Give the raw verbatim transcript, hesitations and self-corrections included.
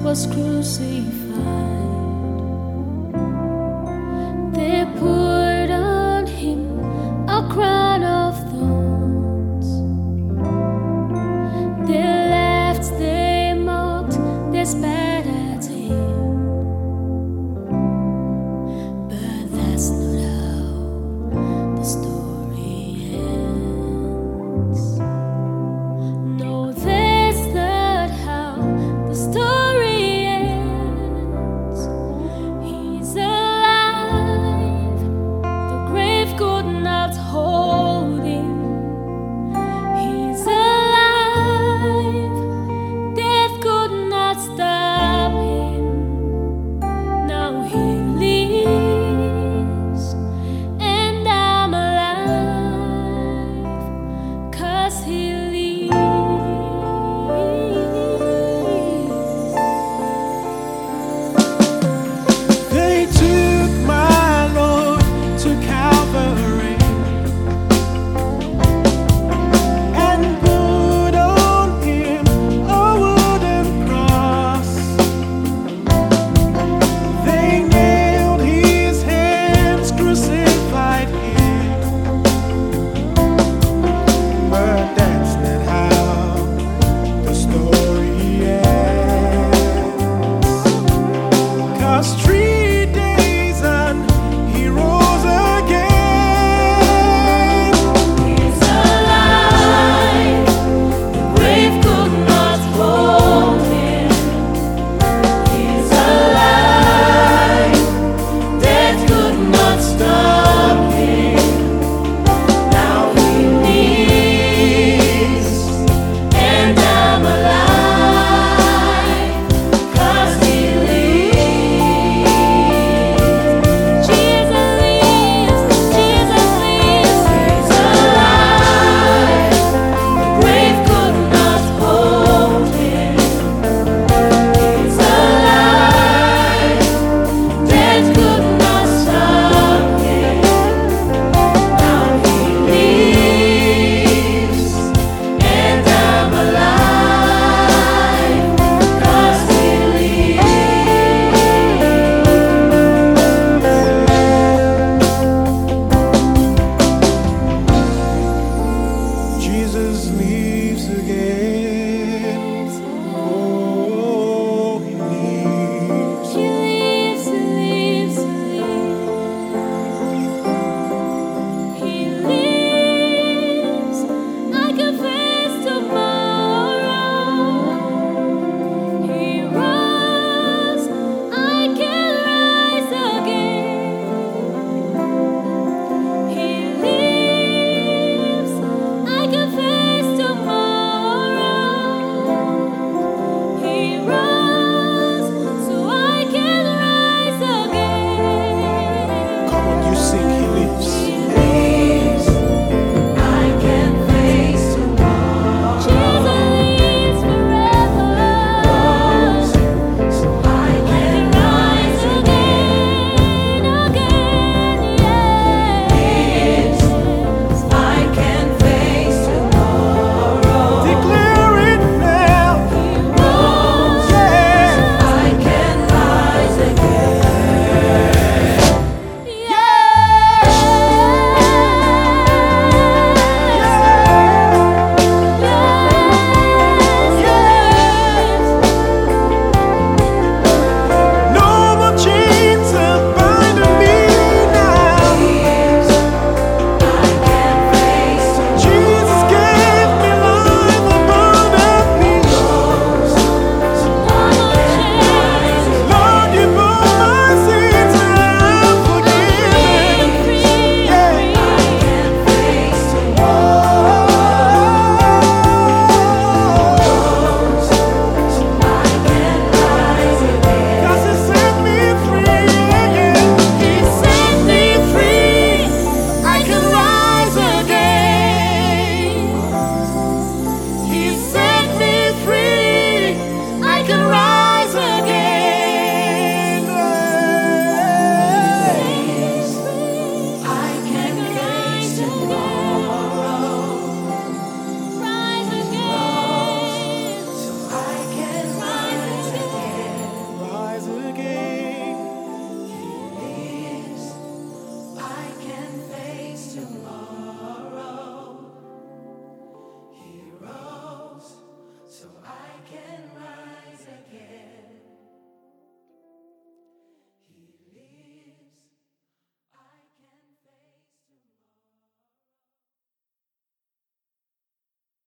was crucified. They put on him a crown of thorns. They laughed, they mocked, they spat at him. But that's not how the story ends. No, that's not how the story ends. He's alive. The grave could not hold him. He's alive. Death could not stop him. Now he lives, and I'm alive, 'cause he lives. They took my Lord to Calvary and put on him a wooden cross. They nailed his hands, crucified him. But that's not how the story ends. 'Cause three days and he rose again. He's alive. The grave could not hold him. He's alive. Death could not stop him. Now he lives, and I'm alive, 'cause he lives. Jesus lives. Jesus lives. He's alive. The grave could not hold him. He's alive. Death could not stop him. Now he lives, and I'm alive, 'cause he Jesus lives.